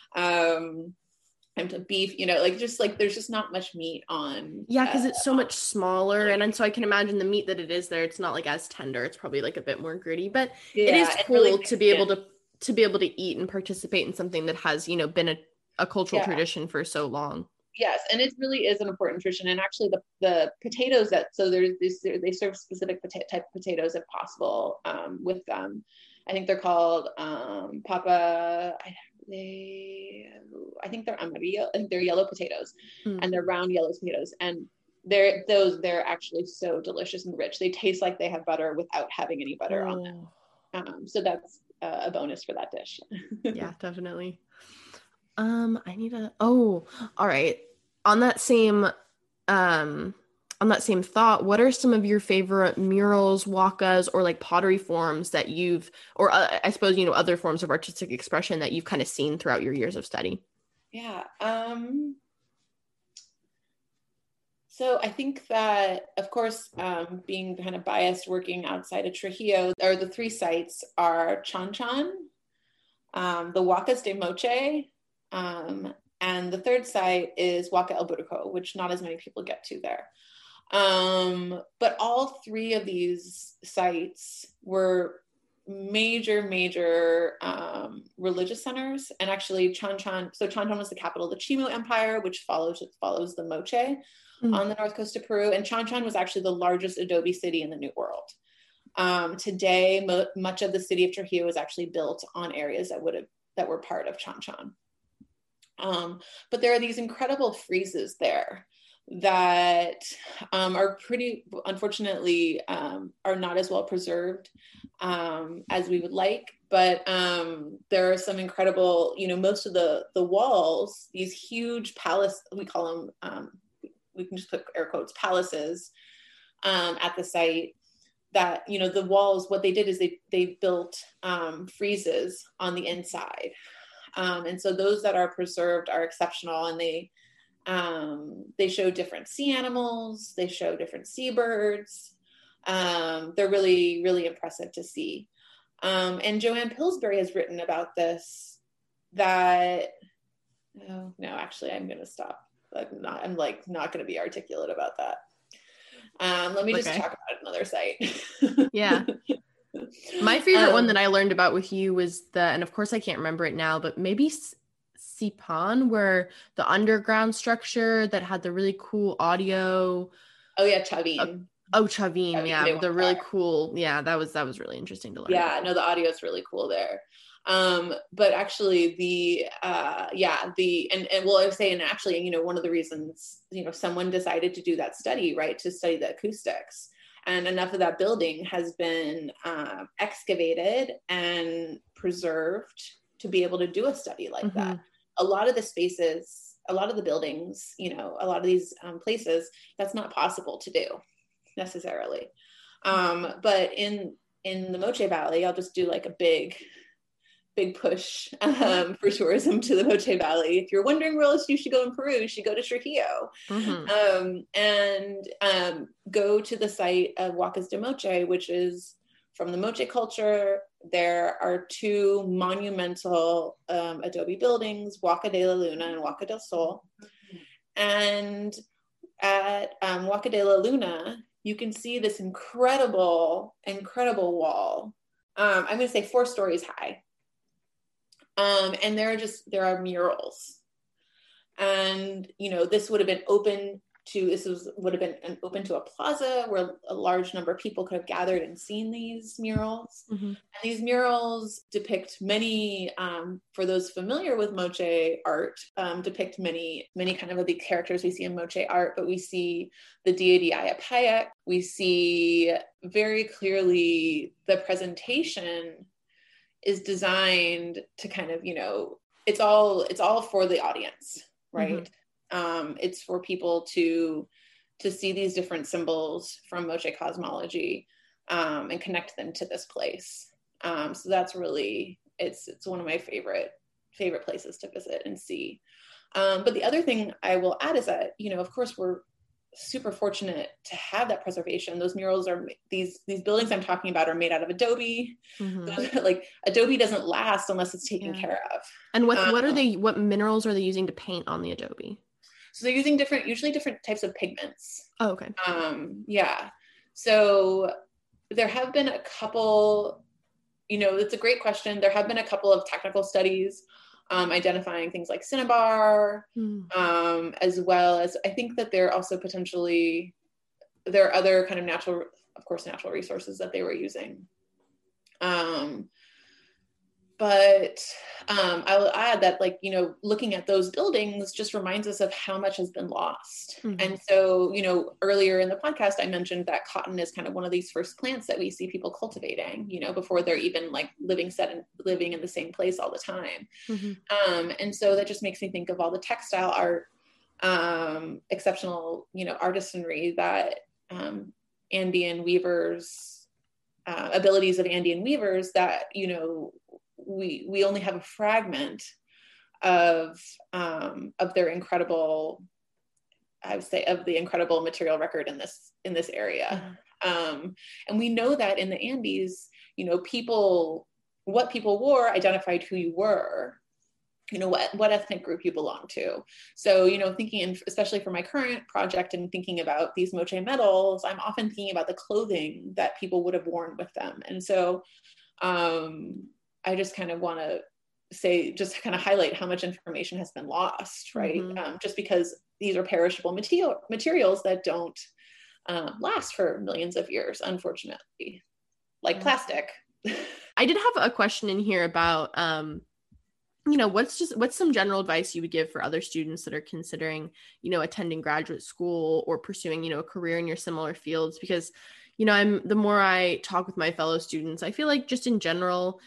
C: um, and to beef, you know, like, just like, there's just not much meat on.
D: Yeah. Cause uh, it's so much smaller. And, and so I can imagine the meat that it is there, it's not like as tender. It's probably like a bit more gritty, but yeah, it is cool really to be able to to be able to eat and participate in something that has, you know, been a, a cultural yeah. tradition for so long.
C: Yes. And it really is an important tradition. And actually the, the potatoes that, so there's this, they serve specific pota- type of potatoes if possible um, with them. I think they're called um, papa, I, they, I think they're amarillo, I think they're yellow potatoes mm. and they're round yellow potatoes. And they're those they're actually so delicious and rich. They taste like they have butter without having any butter oh. on them. Um, so that's uh, a bonus for that dish.
D: Yeah, definitely. Um, I need a, oh, all right. On that same, um, on that same thought, what are some of your favorite murals, wakas, or like pottery forms that you've, or uh, I suppose, you know, other forms of artistic expression that you've kind of seen throughout your years of study?
C: Yeah. Um, so I think that, of course, um, being kind of biased working outside of Trujillo, or the three sites are Chan Chan, um, the Huacas de Moche, um, and the third site is Huaca El Burco, which not as many people get to there. Um, but all three of these sites were major, major um, religious centers. And actually Chan Chan, so Chan Chan was the capital of the Chimu Empire, which follows, follows the Moche mm-hmm. on the north coast of Peru. And Chan Chan was actually the largest adobe city in the New World. Um, today, mo- much of the city of Trujillo was actually built on areas that would have, that were part of Chan Chan. Um, but there are these incredible friezes there that um, are pretty, unfortunately, um, are not as well preserved um, as we would like. But um, there are some incredible, you know, most of the the walls, these huge palace, we call them, um, we can just put air quotes, palaces um, at the site. That, you know, the walls, what they did is they they built um, friezes on the inside. Um, and so those that are preserved are exceptional, and they um, they show different sea animals, they show different seabirds. Um, they're really, really impressive to see. Um, and Joanne Pillsbury has written about this, that, oh, no, actually, I'm going to stop. I'm not, I'm like not going to be articulate about that. Um, let me just okay. talk about another site.
D: Yeah. My favorite um, one that I learned about with you was the, and of course I can't remember it now, but maybe Sipan, where the underground structure that had the really cool audio.
C: Oh yeah, Chavin.
D: Uh, oh, Chavin, Chavin yeah, the really cool. Yeah, that was that was really interesting to learn.
C: Yeah,
D: about.
C: no, the audio is really cool there. Um, but actually, the uh, yeah, the and and well, I was saying actually, you know, one of the reasons, you know, someone decided to do that study, right, to study the acoustics. And enough of that building has been uh, excavated and preserved to be able to do a study like mm-hmm. that. A lot of the spaces, a lot of the buildings, you know, a lot of these um, places, that's not possible to do necessarily. Um, but in in the Moche Valley, I'll just do like a big, big push um, for tourism to the Moche Valley. If you're wondering where else you should go in Peru, you should go to Trujillo mm-hmm. um, and um, go to the site of Huacas de Moche, which is from the Moche culture. There are two monumental um, adobe buildings, Huaca de la Luna and Huaca del Sol. And at um, Huaca de la Luna, you can see this incredible, incredible wall. Um, I'm going to say four stories high. Um, and there are just, there are murals. And, you know, this would have been open to, this was, would have been an, open to a plaza where a large number of people could have gathered and seen these murals. Mm-hmm. And these murals depict many, um, for those familiar with Moche art, um, depict many, many kind of the characters we see in Moche art, but we see the deity Ayapayac. We see very clearly the presentation is designed to kind of, you know, it's all, it's all for the audience, right? Mm-hmm. Um, it's for people to, to see these different symbols from Moche cosmology um, and connect them to this place. Um, so that's really, it's, it's one of my favorite, favorite places to visit and see. Um, but the other thing I will add is that, you know, of course we're super fortunate to have that preservation. Those murals are, these these buildings I'm talking about are made out of adobe. Mm-hmm. Like adobe doesn't last unless it's taken yeah. care of.
D: And what um, what are they, what minerals are they using to paint on the adobe?
C: So they're using different, usually different types of pigments.
D: Oh, okay.
C: Um, yeah. So there have been a couple, you know, it's a great question. There have been a couple of technical studies Um, identifying things like cinnabar, mm. um, as well as I think that there are also potentially, there are other kind of natural, of course, natural resources that they were using. Um, but um, I'll add that, like, you know, looking at those buildings just reminds us of how much has been lost. Mm-hmm. And so, you know, earlier in the podcast, I mentioned that cotton is kind of one of these first plants that we see people cultivating, you know, before they're even like living set and living in the same place all the time. Mm-hmm. Um, and so that just makes me think of all the textile art, um, exceptional, you know, artisanry that um, Andean weavers, uh, abilities of Andean weavers that, you know, we we only have a fragment of um, of their incredible, I would say, of the incredible material record in this in this area. Mm-hmm. Um, and we know that in the Andes, you know, people, what people wore identified who you were, you know, what, what ethnic group you belong to. So, you know, thinking, in, especially for my current project and thinking about these moche medals, I'm often thinking about the clothing that people would have worn with them. And so um, I just kind of want to say, just kind of highlight how much information has been lost, right? Mm-hmm. Um, just because these are perishable material, materials that don't um, last for millions of years, unfortunately, like mm-hmm. plastic.
D: I did have a question in here about, um, you know, what's just, what's some general advice you would give for other students that are considering, you know, attending graduate school or pursuing, you know, a career in your similar fields? Because, you know, I'm, the more I talk with my fellow students, I feel like just in general,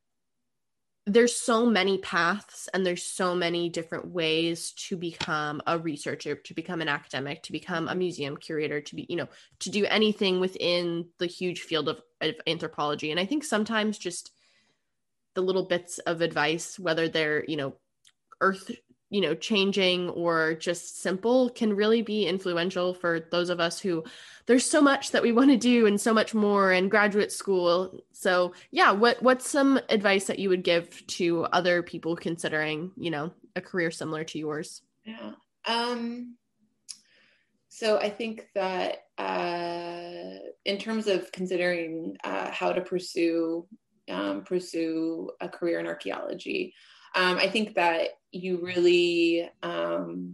D: there's so many paths and there's so many different ways to become a researcher, to become an academic, to become a museum curator, to be, you know, to do anything within the huge field of, of anthropology. And I think sometimes just the little bits of advice, whether they're, you know, earth, you know, changing or just simple, can really be influential for those of us who there's so much that we want to do and so much more in graduate school. So yeah, what, what's some advice that you would give to other people considering, you know, a career similar to yours?
C: Yeah. Um, so I think that uh, in terms of considering uh, how to pursue, um, pursue a career in archaeology, Um, I think that you really um,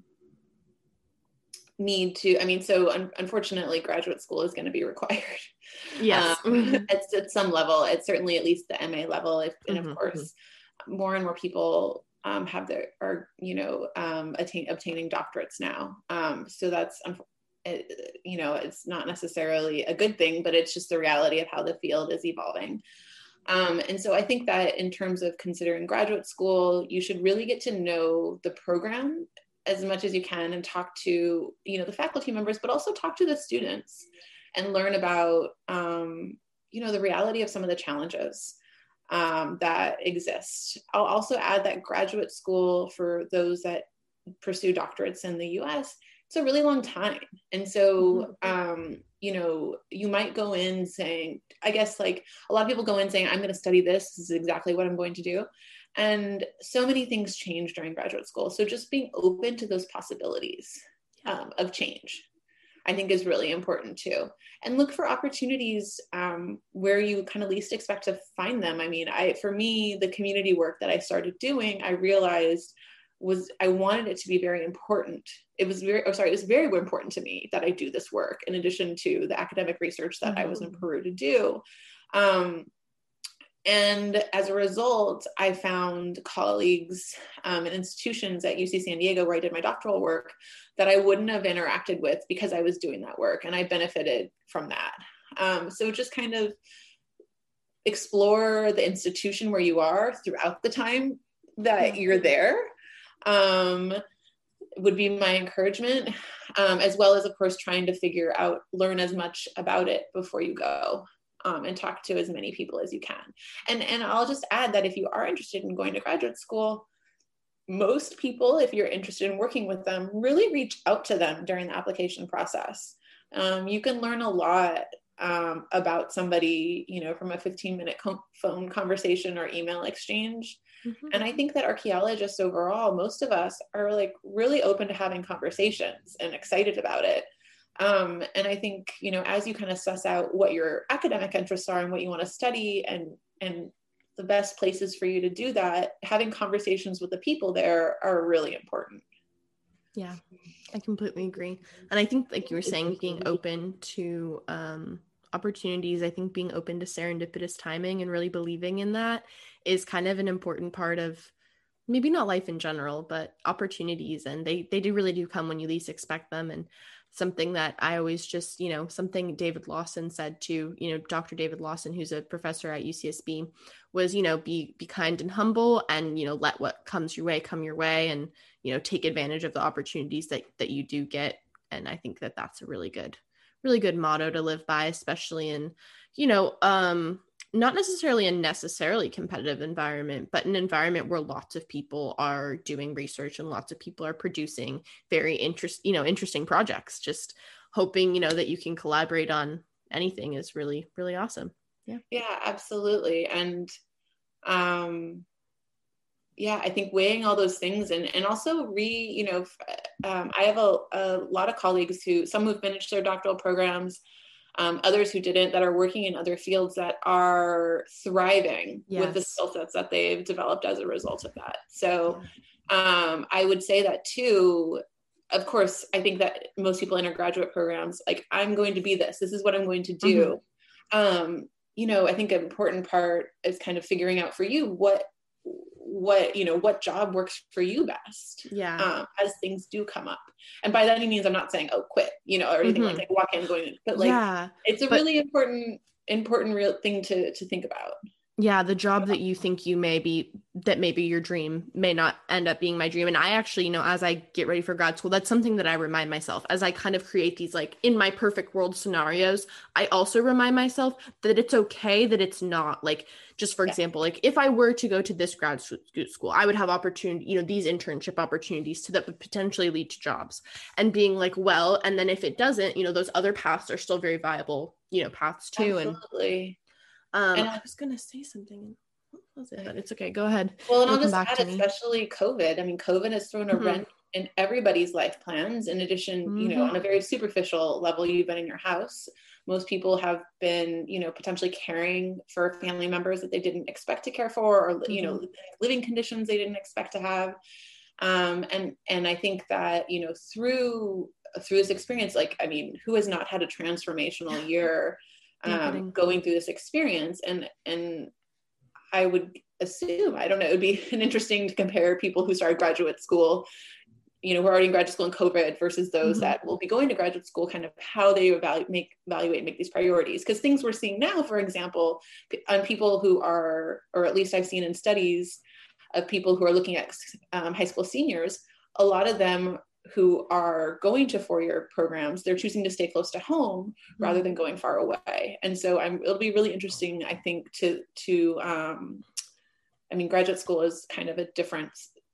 C: need to, I mean, so un- unfortunately, graduate school is going to be required.
D: Yes.
C: Um,
D: mm-hmm.
C: at, at some level, it's certainly at least the M A level. If, and mm-hmm. of course, more and more people um, have their, are, you know, um, attain, obtaining doctorates now. Um, so that's, um, it, you know, it's not necessarily a good thing, but it's just the reality of how the field is evolving. Um, and so I think that in terms of considering graduate school, you should really get to know the program as much as you can and talk to, you know, the faculty members, but also talk to the students and learn about, um, you know, the reality of some of the challenges um, that exist. I'll also add that graduate school, for those that pursue doctorates in the U S, it's a really long time. And so, um, you know, you might go in saying, I guess like a lot of people go in saying, I'm going to study this. This is exactly what I'm going to do. And so many things change during graduate school. So just being open to those possibilities um, of change, I think is really important too. And look for opportunities um, where you kind of least expect to find them. I mean, I, for me, the community work that I started doing, I realized was I wanted it to be very important. It was very, oh, sorry, it was very important to me that I do this work in addition to the academic research that mm-hmm. I was in Peru to do. Um, and as a result, I found colleagues um, and institutions at U C San Diego where I did my doctoral work that I wouldn't have interacted with because I was doing that work, and I benefited from that. Um, so just kind of explore the institution where you are throughout the time that mm-hmm. you're there. Um, would be my encouragement, um, as well as, of course, trying to figure out, learn as much about it before you go, um, and talk to as many people as you can. And, and I'll just add that if you are interested in going to graduate school, most people, if you're interested in working with them, really reach out to them during the application process. Um, you can learn a lot um, about somebody, you know, from a fifteen minute com- phone conversation or email exchange. Mm-hmm. And I think that archaeologists overall, most of us are like really open to having conversations and excited about it. Um, and I think, you know, as you kind of suss out what your academic interests are and what you want to study and, and the best places for you to do that, having conversations with the people there are really important.
D: Yeah, I completely agree. And I think, like you were saying, being open to um, opportunities, I think being open to serendipitous timing and really believing in that is kind of an important part of maybe not life in general, but opportunities. And they, they do really do come when you least expect them. And something that I always just, you know, something David Lawson said to, you know, Doctor David Lawson, who's a professor at U C S B, was, you know, be, be kind and humble, and, you know, let what comes your way come your way, and, you know, take advantage of the opportunities that, that you do get. And I think that that's a really good, really good motto to live by, especially in, you know, um, not necessarily a necessarily competitive environment, but an environment where lots of people are doing research and lots of people are producing very interest, you know, interesting projects. Just hoping, you know, that you can collaborate on anything is really, really awesome. Yeah.
C: Yeah, absolutely. And, um, yeah, I think weighing all those things, and, and also re, you know, um, I have a, a lot of colleagues who, some who've finished their doctoral programs, Um, others who didn't, that are working in other fields that are thriving yes. with the skill sets that they've developed as a result of that. So yeah. um, I would say that too. Of course, I think that most people in undergraduate programs, like, I'm going to be this, this is what I'm going to do. Mm-hmm. Um, you know, I think an important part is kind of figuring out for you what, what, you know, what job works for you best.
D: Yeah.
C: Um, as things do come up. And by that, any means, I'm not saying, oh, quit, you know, or anything mm-hmm. like, like walk in going, but like, yeah, it's a but, really important, important real thing to, to think about.
D: Yeah. The job that you think you may be, that maybe your dream may not end up being my dream. And I actually, you know, as I get ready for grad school, that's something that I remind myself as I kind of create these, like, in my perfect world scenarios. I also remind myself that it's okay that it's not, like, just for yeah. example, like, if I were to go to this grad school, I would have opportunity, you know, these internship opportunities to, that would potentially lead to jobs, and being like, well, and then if it doesn't, you know, those other paths are still very viable, you know, paths too.
C: Absolutely.
D: And, um, I was going to say something. What was it? But it's okay. Go ahead.
C: Well, and I'll just add, especially COVID. I mean, COVID has thrown a mm-hmm. wrench in everybody's life plans. In addition, mm-hmm. you know, on a very superficial level, you've been in your house. Most people have been, you know, potentially caring for family members that they didn't expect to care for, or, mm-hmm. you know, living conditions they didn't expect to have. Um, and, and I think that, you know, through, through this experience, like, I mean, who has not had a transformational year um, going through this experience? And, and I would assume, I don't know, it would be an interesting to compare people who started graduate school, you know, who are already in graduate school in COVID versus those mm-hmm. that will be going to graduate school, kind of how they evaluate, make, evaluate, make these priorities. Because things we're seeing now, for example, on people who are, or at least I've seen in studies of people who are looking at um, high school seniors, a lot of them who are going to four-year programs, they're choosing to stay close to home mm-hmm. rather than going far away. And so I'm, it'll be really interesting, I think, to, to um, I mean, graduate school is kind of a different,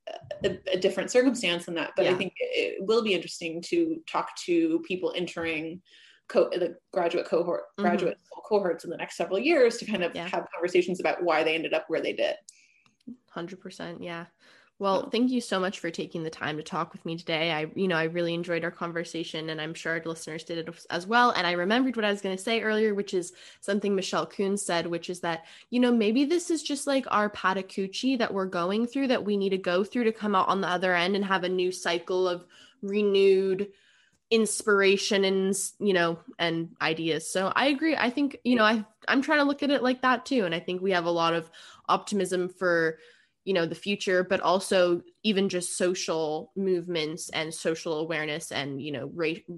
C: a, a different circumstance than that, but yeah. I think it, it will be interesting to talk to people entering co- the graduate cohort, mm-hmm. graduate school cohorts in the next several years to kind of yeah. have conversations about why they ended up where they did.
D: one hundred percent. Yeah. Well, thank you so much for taking the time to talk with me today. I, you know, I really enjoyed our conversation, and I'm sure our listeners did it as well. And I remembered what I was going to say earlier, which is something Michelle Kuhn said, which is that, you know, maybe this is just like our Patakuchi that we're going through, that we need to go through to come out on the other end and have a new cycle of renewed inspiration and, you know, and ideas. So I agree. I think, you know, I, I'm trying to look at it like that too. And I think we have a lot of optimism for, you know, the future, but also even just social movements and social awareness and, you know, ra-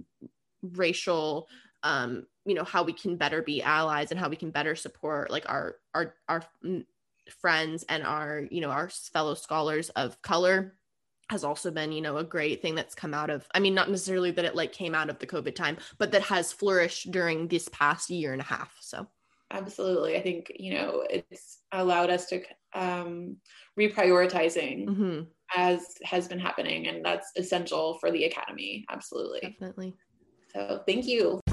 D: racial, um, you know, how we can better be allies and how we can better support like our, our, our friends and our, you know, our fellow scholars of color has also been, you know, a great thing that's come out of, I mean, not necessarily that it like came out of the COVID time, but that has flourished during this past year and a half. So.
C: Absolutely. I think, you know, it's allowed us to um, reprioritizing mm-hmm. as has been happening. And that's essential for the academy. Absolutely.
D: Definitely.
C: So thank you.